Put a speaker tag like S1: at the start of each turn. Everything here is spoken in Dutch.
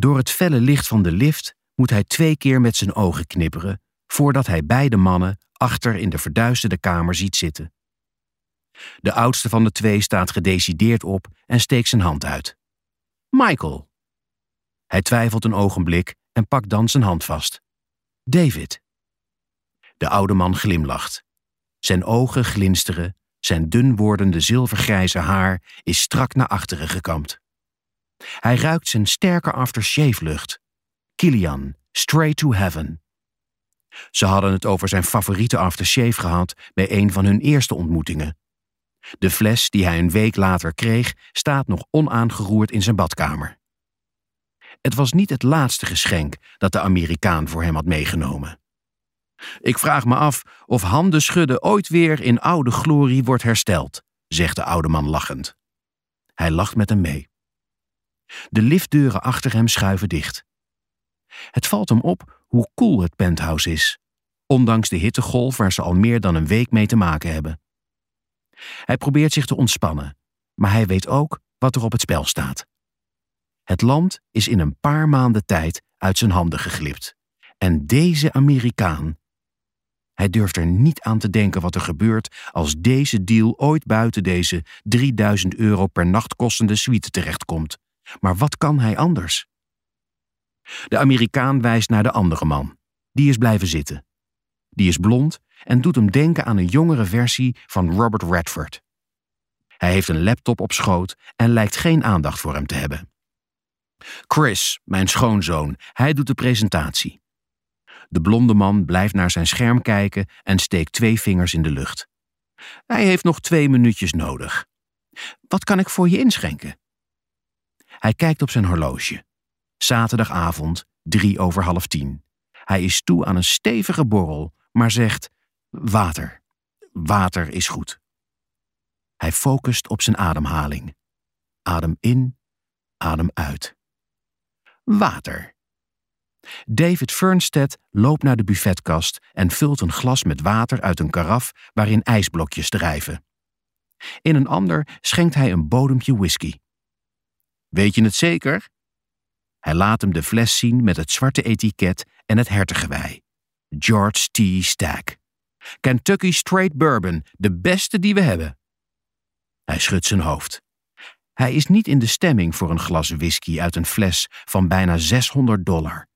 S1: Door het felle licht van de lift moet hij 2 keer met zijn ogen knipperen voordat hij beide mannen achter in de verduisterde kamer ziet zitten. De oudste van de 2 staat gedecideerd op en steekt zijn hand uit. Michael. Hij twijfelt een ogenblik en pakt dan zijn hand vast. David. De oude man glimlacht. Zijn ogen glinsteren, zijn dun wordende zilvergrijze haar is strak naar achteren gekamd. Hij ruikt zijn sterke aftershave-lucht. Kilian, Straight to Heaven. Ze hadden het over zijn favoriete aftershave gehad bij een van hun eerste ontmoetingen. De fles die hij een week later kreeg, staat nog onaangeroerd in zijn badkamer. Het was niet het laatste geschenk dat de Amerikaan voor hem had meegenomen. Ik vraag me af of handen schudden ooit weer in oude glorie wordt hersteld, zegt de oude man lachend. Hij lacht met hem mee. De liftdeuren achter hem schuiven dicht. Het valt hem op hoe koel het penthouse is, ondanks de hittegolf waar ze al meer dan een week mee te maken hebben. Hij probeert zich te ontspannen, maar hij weet ook wat er op het spel staat. Het land is in een paar maanden tijd uit zijn handen geglipt. En deze Amerikaan... Hij durft er niet aan te denken wat er gebeurt als deze deal ooit buiten deze €3000 per nacht kostende suite terechtkomt. Maar wat kan hij anders? De Amerikaan wijst naar de andere man. Die is blijven zitten. Die is blond en doet hem denken aan een jongere versie van Robert Redford. Hij heeft een laptop op schoot en lijkt geen aandacht voor hem te hebben. Chris, mijn schoonzoon, hij doet de presentatie. De blonde man blijft naar zijn scherm kijken en steekt 2 vingers in de lucht. Hij heeft nog 2 minuutjes nodig. Wat kan ik voor je inschenken? Hij kijkt op zijn horloge. Zaterdagavond, 9:03. Hij is toe aan een stevige borrel, maar zegt: water. Water is goed. Hij focust op zijn ademhaling. Adem in, adem uit. Water. David Fernstedt loopt naar de buffetkast en vult een glas met water uit een karaf waarin ijsblokjes drijven. In een ander schenkt hij een bodempje whisky. Weet je het zeker? Hij laat hem de fles zien met het zwarte etiket en het hertengewei. George T. Stack. Kentucky Straight Bourbon, de beste die we hebben. Hij schudt zijn hoofd. Hij is niet in de stemming voor een glas whisky uit een fles van bijna $600.